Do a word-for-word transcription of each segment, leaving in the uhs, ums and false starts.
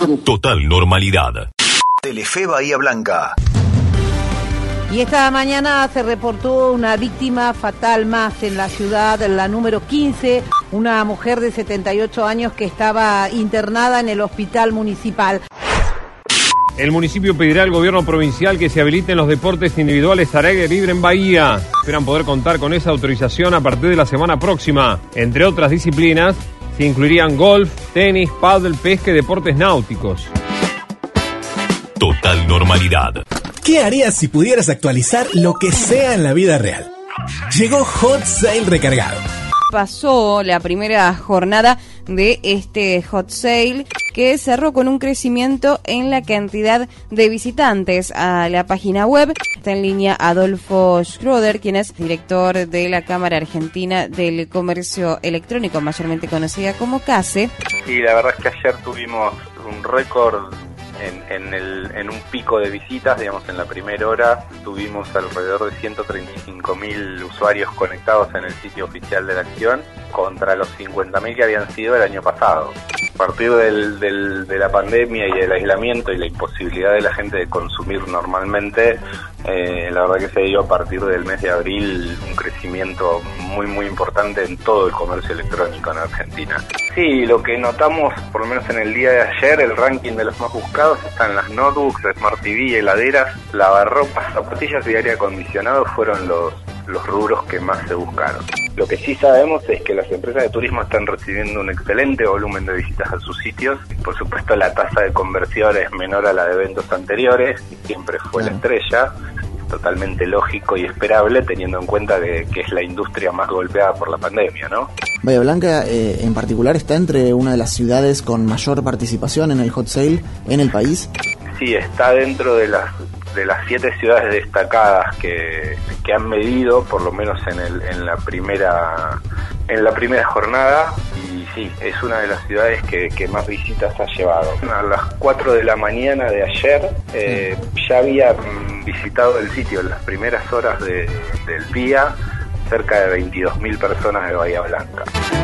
Total normalidad. Telefe Bahía Blanca. Y esta mañana se reportó una víctima fatal más en la ciudad, la número quince, una mujer de setenta y ocho años que estaba internada en el hospital municipal. El municipio pedirá al gobierno provincial que se habiliten los deportes individuales al aire libre en Bahía. Esperan poder contar con esa autorización a partir de la semana próxima. Entre otras disciplinas, se incluirían golf, tenis, pádel, pesca y deportes náuticos. Total normalidad. ¿Qué harías si pudieras actualizar lo que sea en la vida real? Llegó Hot Sale recargado. Pasó la primera jornada de este Hot Sale, que cerró con un crecimiento en la cantidad de visitantes a la página web. Está en línea Adolfo Schroeder, quien es director de la Cámara Argentina del Comercio Electrónico, mayormente conocida como CASE. Sí, la verdad es que ayer tuvimos un récord en, en, el, en un pico de visitas, digamos, en la primera hora tuvimos alrededor de ciento treinta y cinco mil usuarios conectados en el sitio oficial de la acción, contra los cincuenta mil que habían sido el año pasado. A partir del, del, de la pandemia y el aislamiento y la imposibilidad de la gente de consumir normalmente, eh, la verdad que se dio a partir del mes de abril un crecimiento muy muy importante en todo el comercio electrónico en Argentina. Sí, lo que notamos, por lo menos en el día de ayer, el ranking de los más buscados están las notebooks, Smart T V, heladeras, lavarropas, zapatillas y aire acondicionado fueron los los rubros que más se buscaron. Lo que sí sabemos es que las empresas de turismo están recibiendo un excelente volumen de visitas a sus sitios. Por supuesto, la tasa de conversión es menor a la de eventos anteriores, y siempre fue la estrella, totalmente lógico y esperable, teniendo en cuenta que, que es la industria más golpeada por la pandemia, ¿no? Bahía Blanca, eh, en particular, está entre una de las ciudades con mayor participación en el Hot Sale en el país. Sí, está dentro de las de las siete ciudades destacadas que, que han medido, por lo menos en el en la primera en la primera jornada, y sí, es una de las ciudades que, que más visitas ha llevado. A las cuatro de la mañana de ayer eh, ya había visitado el sitio en las primeras horas de, del día cerca de veintidós mil personas de Bahía Blanca.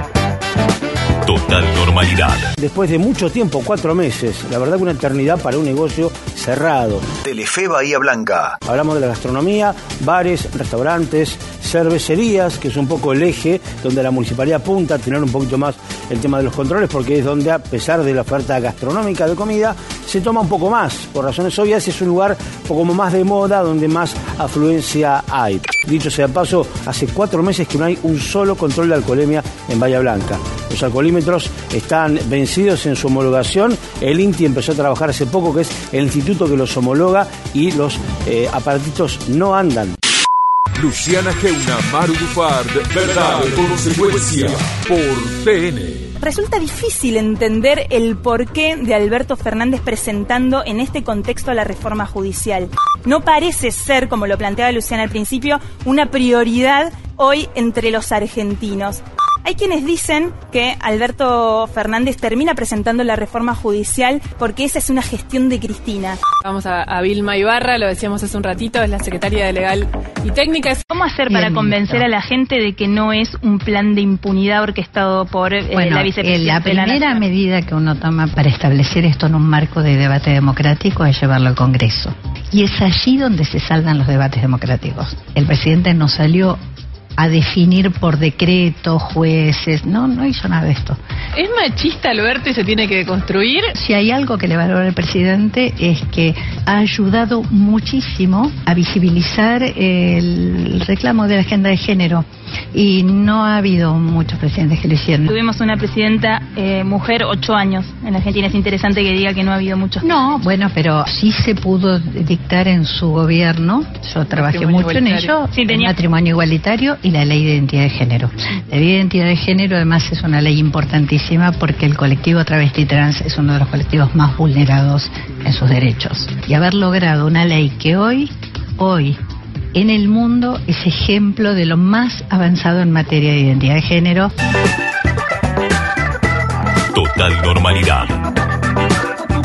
Total normalidad. Después de mucho tiempo, cuatro meses, la verdad que una eternidad para un negocio cerrado. Telefe Bahía Blanca. Hablamos de la gastronomía, bares, restaurantes, cervecerías, que es un poco el eje donde la municipalidad apunta a tener un poquito más el tema de los controles, porque es donde, a pesar de la oferta gastronómica de comida, se toma un poco más. Por razones obvias, es un lugar como más de moda, donde más afluencia hay. Dicho sea de paso, hace cuatro meses que no hay un solo control de alcoholemia en Bahía Blanca. Los alcoholímetros están vencidos en su homologación. El INTI empezó a trabajar hace poco, que es el instituto que los homologa, y los eh, aparatitos no andan. Luciana Geuna, Maru Dufard, verdad o consecuencia, por T N. Resulta difícil entender el porqué de Alberto Fernández presentando en este contexto la reforma judicial. No parece ser, como lo planteaba Luciana al principio, una prioridad hoy entre los argentinos. Hay quienes dicen que Alberto Fernández termina presentando la reforma judicial porque esa es una gestión de Cristina. Vamos a, a Vilma Ibarra, lo decíamos hace un ratito, es la secretaria de Legal y Técnica. ¿Cómo hacer para Bien, convencer a la gente de que no es un plan de impunidad orquestado por eh, bueno, la vicepresidenta? La primera de la medida que uno toma para establecer esto en un marco de debate democrático es llevarlo al Congreso. Y es allí donde se saldan los debates democráticos. El presidente no salió a definir por decreto, jueces, no, no hizo nada de esto. ¿Es machista Alberto y se tiene que deconstruir? Si hay algo que le valora el presidente es que ha ayudado muchísimo a visibilizar el reclamo de la agenda de género, y no ha habido muchos presidentes que lo hicieron. Tuvimos una presidenta eh, mujer ocho años en Argentina. Es interesante que diga que no ha habido muchos. No, bueno, pero sí se pudo dictar en su gobierno. Yo trabajé mucho en ello, sí, tenía... el matrimonio igualitario y la ley de identidad de género. La ley de identidad de género además es una ley importantísima porque el colectivo travesti trans es uno de los colectivos más vulnerados en sus derechos. Y haber logrado una ley que hoy, hoy, en el mundo es ejemplo de lo más avanzado en materia de identidad de género. Total normalidad.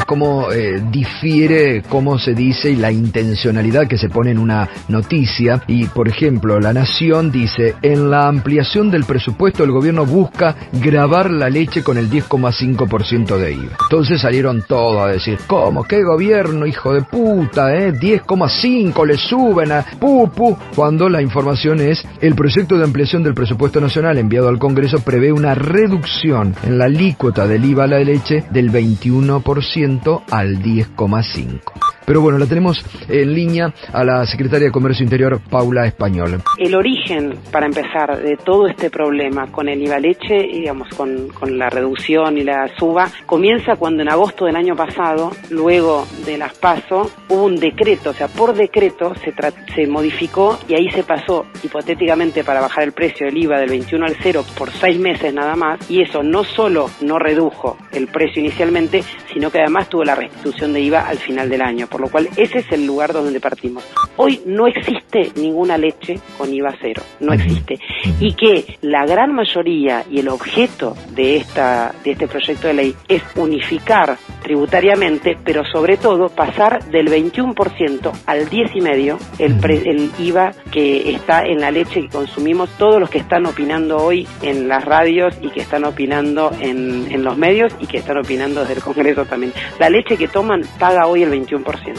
cómo eh, difiere cómo se dice y la intencionalidad que se pone en una noticia. Y, por ejemplo, La Nación dice: en la ampliación del presupuesto el gobierno busca gravar la leche con el diez coma cinco por ciento de I V A. Entonces salieron todos a decir: ¿cómo? ¿Qué gobierno, hijo de puta? ¿eh? diez coma cinco le suben a pupu. Cuando la información es: el proyecto de ampliación del presupuesto nacional enviado al Congreso prevé una reducción en la alícuota del I V A a la leche del veintiuno por ciento al diez coma cinco por ciento. Pero bueno, la tenemos en línea a la secretaria de Comercio Interior, Paula Español. El origen, para empezar, de todo este problema con el I V A leche, digamos, con, con la reducción y la suba, comienza cuando en agosto del año pasado, luego de las PASO, hubo un decreto, o sea, por decreto se, se modificó y ahí se pasó, hipotéticamente, para bajar el precio del I V A del veintiuno al cero por seis meses nada más, y eso no solo no redujo el precio inicialmente, sino que además tuvo la restitución de I V A al final del año. Por lo cual ese es el lugar donde partimos. Hoy no existe ninguna leche con I V A cero, no existe. Y que la gran mayoría y el objeto de esta de este proyecto de ley es unificar tributariamente, pero sobre todo pasar del veintiuno por ciento al diez coma cinco por ciento el, pre, el I V A que está en la leche que consumimos todos los que están opinando hoy en las radios y que están opinando en, en los medios y que están opinando desde el Congreso también. La leche que toman paga hoy el veintiuno por ciento.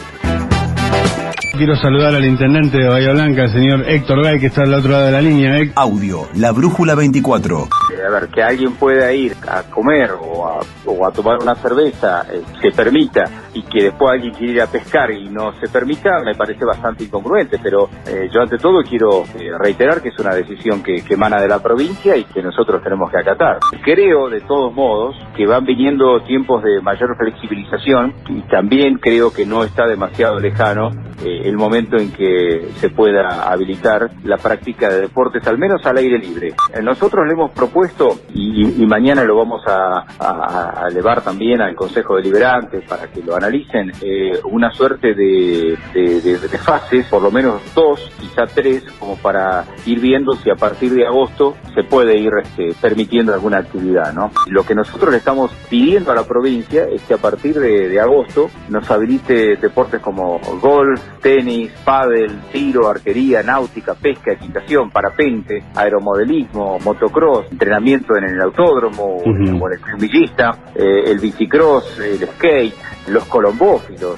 Quiero saludar al intendente de Bahía Blanca, el señor Héctor Gay, que está al otro lado de la línea. ¿eh? Audio, La Brújula veinticuatro. A ver, que alguien pueda ir a comer o a, o a tomar una cerveza, eh, se permita, y que después alguien quiera ir a pescar y no se permita, me parece bastante incongruente, pero eh, yo ante todo quiero eh, reiterar que es una decisión que, que emana de la provincia y que nosotros tenemos que acatar. Creo, de todos modos, que van viniendo tiempos de mayor flexibilización y también creo que no está demasiado lejano eh, el momento en que se pueda habilitar la práctica de deportes, al menos al aire libre. Eh, nosotros le hemos propuesto, y, y mañana lo vamos a, a, a elevar también al Consejo Deliberante para que lo analicen, eh, una suerte de, de, de, de fases, por lo menos dos, quizá tres, como para ir viendo si a partir de agosto se puede ir este, permitiendo alguna actividad, ¿no? Lo que nosotros le estamos pidiendo a la provincia es que a partir de, de agosto nos habilite deportes como golf, tenis, pádel, tiro, arquería, náutica, pesca, equitación, parapente, aeromodelismo, motocross, entrenamiento en el autódromo, uh-huh. o en el clubillista, eh, el bicicross, el skate, los colombófilos.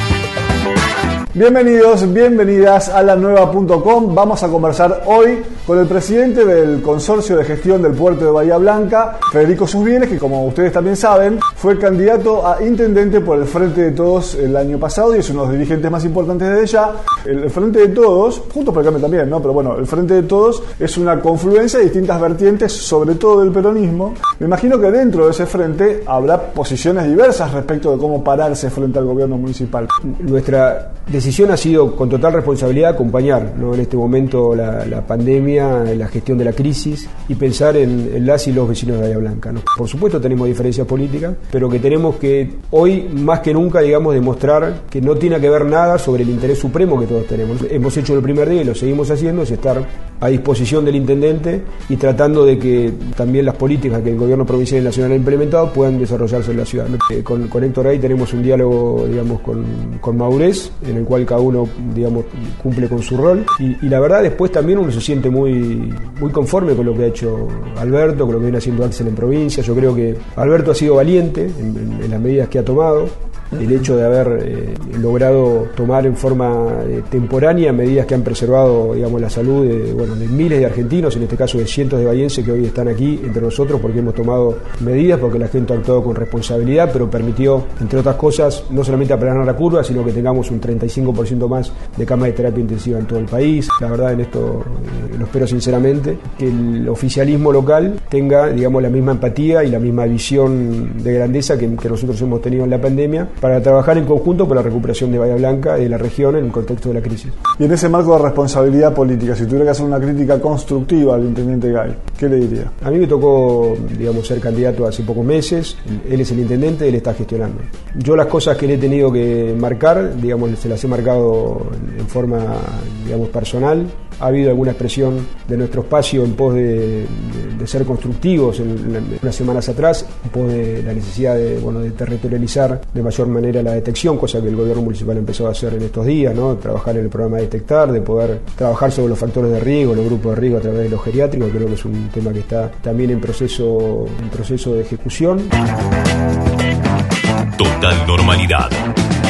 Bienvenidos, bienvenidas a la nueva punto com. Vamos a conversar hoy con el presidente del Consorcio de Gestión del Puerto de Bahía Blanca, Federico Susbienes, que como ustedes también saben, fue candidato a intendente por el Frente de Todos el año pasado y es uno de los dirigentes más importantes desde ya. El Frente de Todos, Juntos por el Cambio también, ¿no? Pero bueno, el Frente de Todos es una confluencia de distintas vertientes, sobre todo del peronismo. Me imagino que dentro de ese frente habrá posiciones diversas respecto de cómo pararse frente al gobierno municipal. Nuestra decisión ha sido con total responsabilidad acompañar, ¿no? en este momento la, la pandemia, la gestión de la crisis y pensar en, en las y los vecinos de Bahía Blanca, ¿no? Por supuesto tenemos diferencias políticas, pero que tenemos que hoy más que nunca, digamos, demostrar que no tiene que ver nada sobre el interés supremo que todos tenemos. Hemos hecho el primer día y lo seguimos haciendo, es estar a disposición del intendente y tratando de que también las políticas que el gobierno provincial y nacional ha implementado puedan desarrollarse en la ciudad. Eh, con, con Héctor Gay tenemos un diálogo, digamos, con, con madurez, en el cual cada uno, digamos, cumple con su rol y, y la verdad después también uno se siente muy, muy conforme con lo que ha hecho Alberto, con lo que viene haciendo Axel en provincia. Yo creo que Alberto ha sido valiente en, en, en las medidas que ha tomado. El hecho de haber eh, logrado tomar en forma eh, temporánea medidas que han preservado, digamos, la salud de, bueno, de miles de argentinos, en este caso de cientos de bahienses que hoy están aquí entre nosotros porque hemos tomado medidas, porque la gente ha actuado con responsabilidad, pero permitió, entre otras cosas, no solamente aplanar la curva, sino que tengamos un treinta y cinco por ciento más de camas de terapia intensiva en todo el país. La verdad, en esto eh, lo espero sinceramente, que el oficialismo local tenga, digamos, la misma empatía y la misma visión de grandeza que, que nosotros hemos tenido en la pandemia, para trabajar en conjunto por la recuperación de Bahía Blanca y de la región en el contexto de la crisis. Y en ese marco de responsabilidad política, si tuviera que hacer una crítica constructiva al intendente Gay, ¿qué le diría? A mí me tocó, digamos, ser candidato hace pocos meses, él es el intendente, él está gestionando. Yo las cosas que le he tenido que marcar, digamos, se las he marcado en forma, digamos, personal. Ha habido alguna expresión de nuestro espacio en pos de, de, de ser constructivos en, en unas semanas atrás, en pos de la necesidad de, bueno, de territorializar de mayor manera la detección, cosa que el gobierno municipal empezó a hacer en estos días, ¿no? Trabajar en el programa de detectar, de poder trabajar sobre los factores de riesgo, los grupos de riesgo a través de los geriátricos. Creo que es un tema que está también en proceso, en proceso de ejecución. Total normalidad.